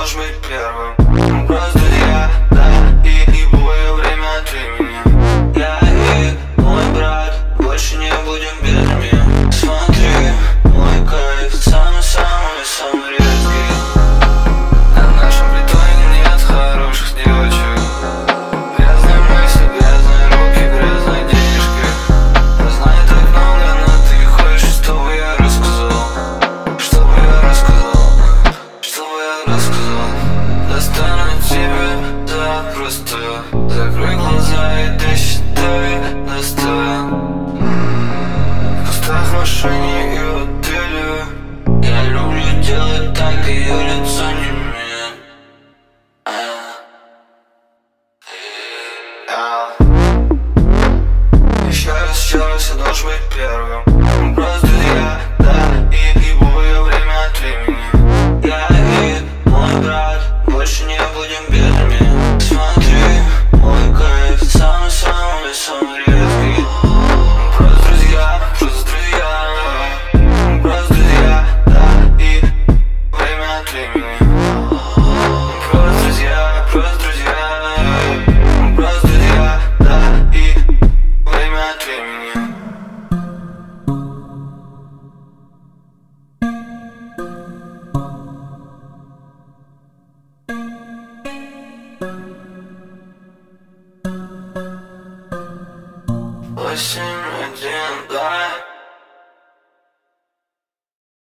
должен быть первым. Мы просто друзья, да, и бою время от времени. Я и мой брат больше не будем бедными. Смотри, мой кайф самый редкий. На нашем притоне нет хороших девочек. Грязные мысли, грязные руки, грязные денежки. Я знаю так много, но ты хочешь, чтобы я рассказал. Чтобы я рассказал. Достану тебя запросто. Закрой глаза и досчитай до 100. В кустах, в машине и в отеле. Я люблю делать так, ее лицо не меняет. Еще раз, я должен быть первым. Мы просто друзья, да, и бою время от времени. Я и мой брат больше не будем бедными. Смотри, мой кайф самый редкий. Мы просто друзья, Мы просто друзья, да, и время от времени. Мы просто друзья, Мы просто друзья, да, и время от времени. Восемь, один, два.